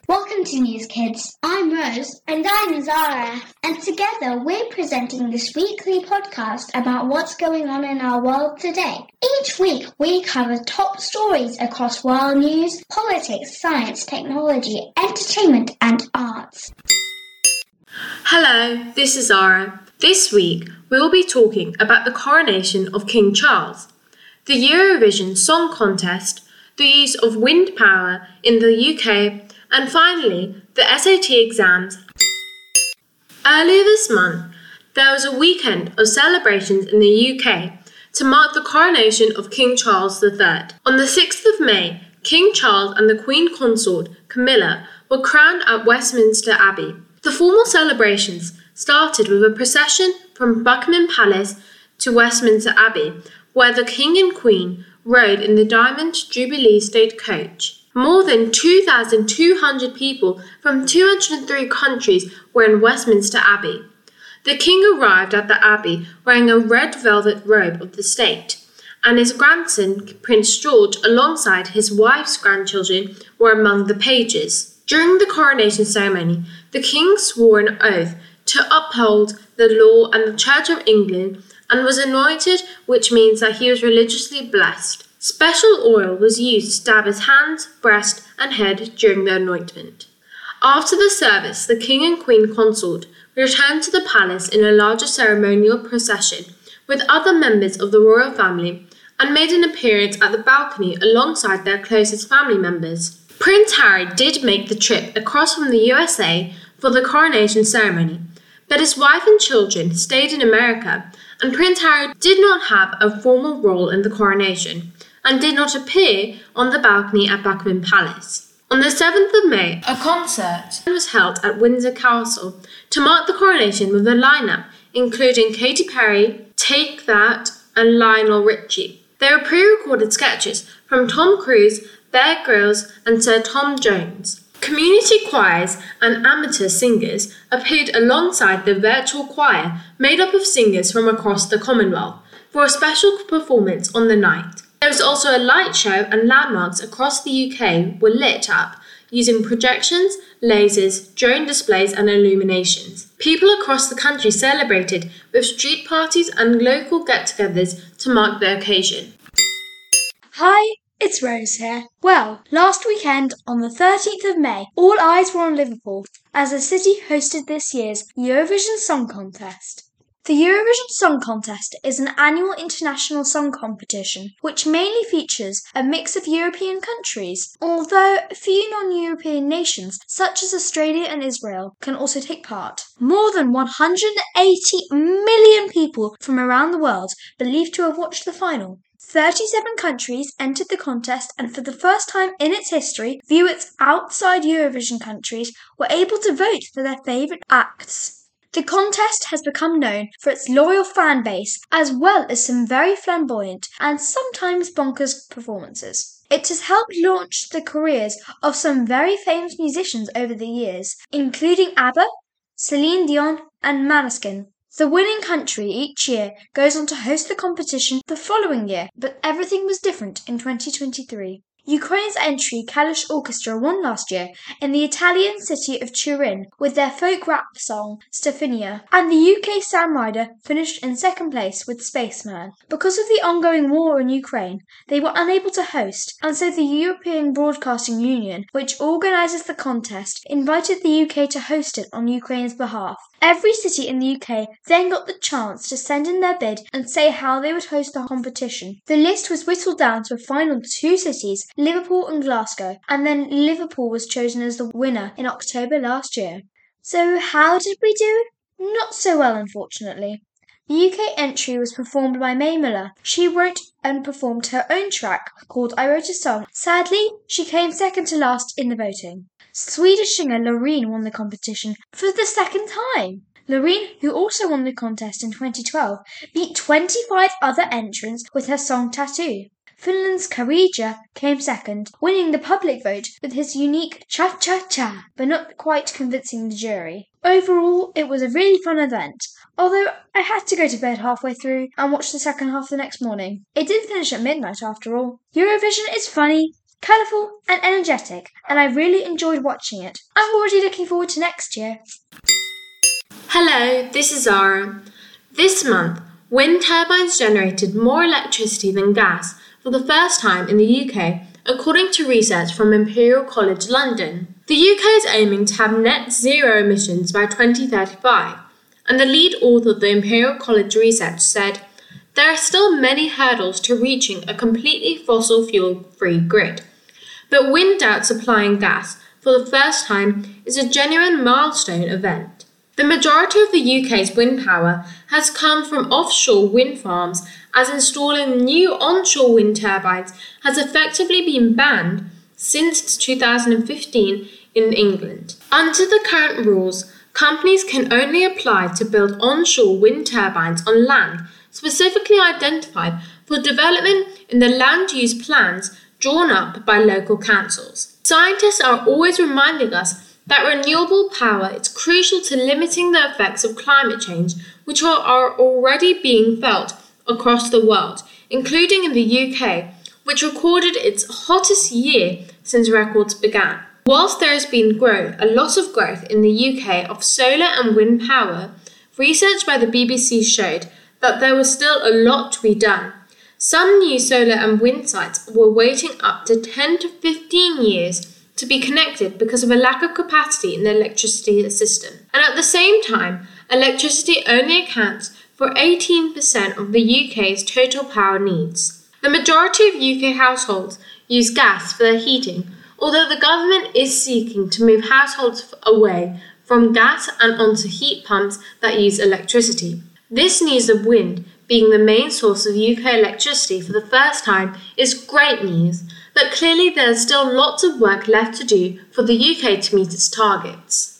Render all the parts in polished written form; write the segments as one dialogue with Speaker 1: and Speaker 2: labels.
Speaker 1: Welcome to News Kids. I'm Rose.
Speaker 2: And I'm Zara.
Speaker 1: And together we're presenting this weekly podcast about what's going on in our world today. Each week we cover top stories across world news, politics, science, technology, entertainment and arts.
Speaker 3: Hello, this is Zara. This week we will be talking about the coronation of King Charles, the Eurovision Song Contest, the use of wind power in the UK, and finally, the SAT exams. Earlier this month, there was a weekend of celebrations in the UK to mark the coronation of King Charles III. On the 6th of May, King Charles and the Queen Consort, Camilla, were crowned at Westminster Abbey. The formal celebrations started with a procession from Buckingham Palace to Westminster Abbey, where the King and Queen rode in the Diamond Jubilee State Coach. More than 2,200 people from 203 countries were in Westminster Abbey. The King arrived at the Abbey wearing a red velvet robe of the state, and his grandson, Prince George, alongside his wife's grandchildren, were among the pages. During the coronation ceremony, the King swore an oath to uphold the law and the Church of England and was anointed, which means that he was religiously blessed. Special oil was used to dab his hands, breast and head during the anointment. After the service, the King and Queen Consort returned to the palace in a larger ceremonial procession with other members of the royal family and made an appearance at the balcony alongside their closest family members. Prince Harry did make the trip across from the USA for the coronation ceremony, but his wife and children stayed in America, and Prince Harry did not have a formal role in the coronation and did not appear on the balcony at Buckingham Palace. On the 7th of May, a concert was held at Windsor Castle to mark the coronation with a lineup including Katy Perry, Take That and Lionel Richie. There were pre-recorded sketches from Tom Cruise, Bear Grylls and Sir Tom Jones. Community choirs and amateur singers appeared alongside the virtual choir made up of singers from across the Commonwealth for a special performance on the night. There was also a light show and landmarks across the UK were lit up using projections, lasers, drone displays and illuminations. People across the country celebrated with street parties and local get-togethers to mark the occasion.
Speaker 2: Hi, it's Rose here. Well, last weekend on the 13th of May, all eyes were on Liverpool as the city hosted this year's Eurovision Song Contest. The Eurovision Song Contest is an annual international song competition which mainly features a mix of European countries, although a few non-European nations such as Australia and Israel can also take part. More than 180 million people from around the world believed to have watched the final. 37 countries entered the contest, and for the first time in its history, viewers outside Eurovision countries were able to vote for their favourite acts. The contest has become known for its loyal fan base, as well as some very flamboyant and sometimes bonkers performances. It has helped launch the careers of some very famous musicians over the years, including ABBA, Celine Dion and Måneskin. The winning country each year goes on to host the competition the following year, but everything was different in 2023. Ukraine's entry Kalish Orchestra won last year in the Italian city of Turin with their folk rap song Stefania, and the UK Sam Ryder finished in second place with Spaceman. Because of the ongoing war in Ukraine, they were unable to host, and so the European Broadcasting Union, which organises the contest, invited the UK to host it on Ukraine's behalf. Every city in the UK then got the chance to send in their bid and say how they would host the competition. The list was whittled down to a final 2 cities, Liverpool and Glasgow, and then Liverpool was chosen as the winner in October last year. So how did we do? Not so well, unfortunately. The UK entry was performed by Mae Muller. She wrote and performed her own track called I Wrote a Song. Sadly, she came second to last in the voting. Swedish singer Loreen won the competition for the second time. Loreen, who also won the contest in 2012, beat 25 other entrants with her song Tattoo. Finland's Karija came second, winning the public vote with his unique cha-cha-cha, but not quite convincing the jury. Overall, it was a really fun event, although I had to go to bed halfway through and watch the second half the next morning. It did finish at midnight after all. Eurovision is funny, colourful and energetic, and I really enjoyed watching it. I'm already looking forward to next year.
Speaker 3: Hello, this is Zara. This month, wind turbines generated more electricity than gas for the first time in the UK, according to research from Imperial College London. The UK is aiming to have net zero emissions by 2035, and the lead author of the Imperial College research said, "There are still many hurdles to reaching a completely fossil fuel-free grid, but wind out supplying gas for the first time is a genuine milestone event." The majority of the UK's wind power has come from offshore wind farms, as installing new onshore wind turbines has effectively been banned since 2015 in England. Under the current rules, companies can only apply to build onshore wind turbines on land specifically identified for development in the land use plans drawn up by local councils. Scientists are always reminding us that renewable power is crucial to limiting the effects of climate change, which are already being felt across the world, including in the UK, which recorded its hottest year since records began. Whilst there has been a lot of growth in the UK of solar and wind power, research by the BBC showed that there was still a lot to be done. Some new solar and wind sites were waiting up to 10 to 15 years to be connected because of a lack of capacity in the electricity system. And at the same time, electricity only accounts for 18% of the UK's total power needs. The majority of UK households use gas for their heating, although the government is seeking to move households away from gas and onto heat pumps that use electricity. This news of wind being the main source of UK electricity for the first time is great news, but clearly there is still lots of work left to do for the UK to meet its targets.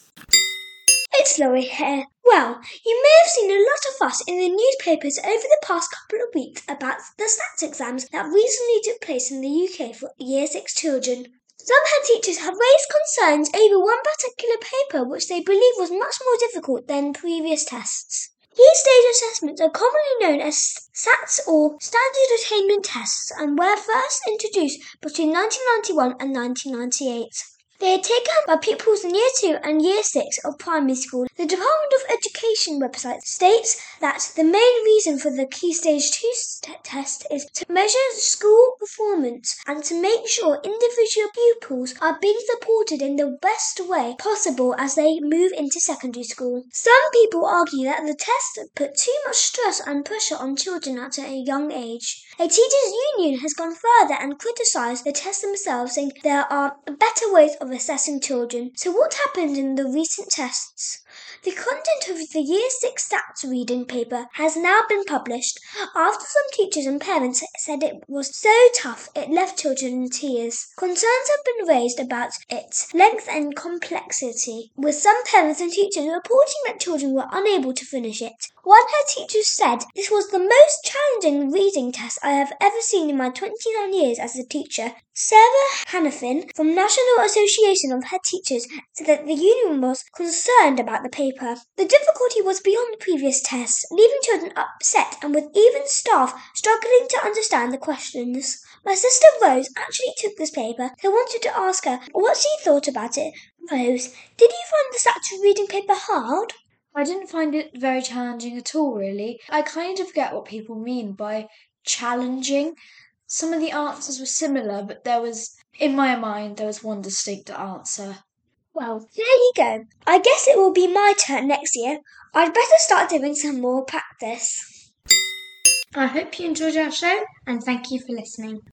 Speaker 4: It's Laurie here. Well, you may have seen a lot of fuss in the newspapers over the past couple of weeks about the SATs exams that recently took place in the UK for Year 6 children. Some head teachers have raised concerns over one particular paper which they believe was much more difficult than previous tests. These stage assessments are commonly known as SATs or Standard Attainment Tests and were first introduced between 1991 and 1998. They are taken by pupils in Year 2 and Year 6 of primary school. The Department of Education website states that the main reason for the Key Stage 2 test is to measure school performance and to make sure individual pupils are being supported in the best way possible as they move into secondary school. Some people argue that the test put too much stress and pressure on children at a young age. A teachers' union has gone further and criticised the tests themselves, saying there are better ways of assessing children. So what happened in the recent tests? The content of the Year 6 SATs reading paper has now been published after some teachers and parents said it was so tough it left children in tears. Concerns have been raised about its length and complexity, with some parents and teachers reporting that children were unable to finish it. One head teacher said, "This was the most challenging reading test I have ever seen in my 29 years as a teacher." Sarah Hannafin from National Association of Head Teachers said that the union was concerned about the paper. The difficulty was beyond previous tests, leaving children upset and with even staff struggling to understand the questions. My sister Rose actually took this paper, so I wanted to ask her what she thought about it. Rose, did you find the SAT reading paper hard?
Speaker 2: I didn't find it very challenging at all, really. I kind of get what people mean by challenging. Some of the answers were similar, but in my mind, there was one distinct answer.
Speaker 4: Well, there you go. I guess it will be my turn next year. I'd better start doing some more practice.
Speaker 1: I hope you enjoyed our show and thank you for listening.